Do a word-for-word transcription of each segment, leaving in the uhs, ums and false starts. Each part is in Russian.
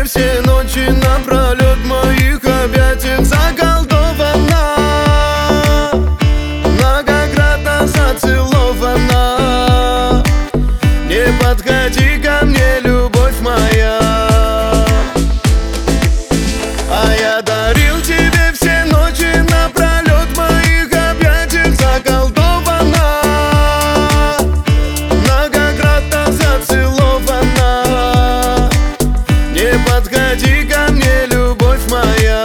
все ночи напролет в моих объятиях заколдована, многократно зацелована. Не подходи ко мне, любовь моя, а я дарил тебе все ночи напролет в моих объятиях заколдована, многократно зацелована. Не подходи ко мне, любовь моя.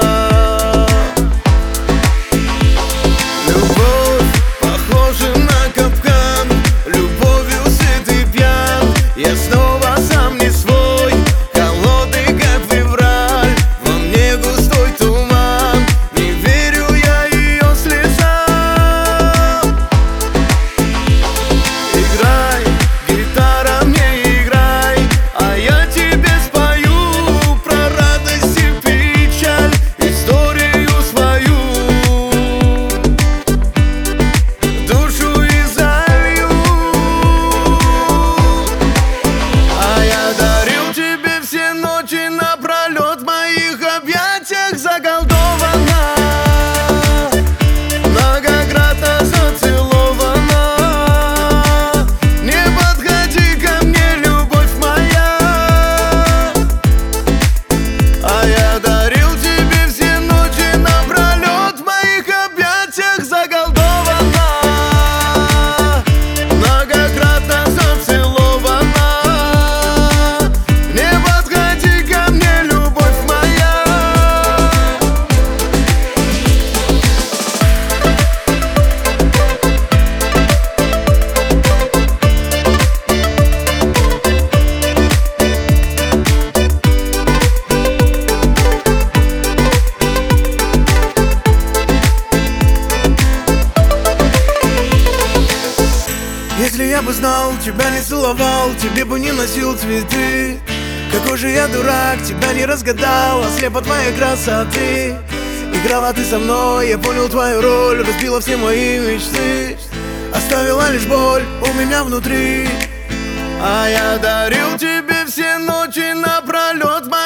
Любовь похожа на капкан, любовью сыт и пьян. Я снова сам не свой, холодный как февраль, во мне густой туман, не верю я ее слезам. Играй, гитара, мне играй, а я тебе спою про радость и печаль, историю свою, душу изолью. А я дарил тебе все ночи напролет в моих объятиях заколдована, многократно зацелована. Не подходи ко мне, любовь моя, а я дарил тебе все ночи напролет в моих объятиях заколдована, многократно зацелована. Не подходи ко мне, любовь моя. Если я бы знал, тебя не целовал, тебе бы не носил цветы. Какой же я дурак, тебя не разгадал, ослеп от твоей красоты. Играла ты со мной, я понял твою роль, разбила все мои мечты, оставила лишь боль у меня внутри. А я дарил тебе все ночи напролет в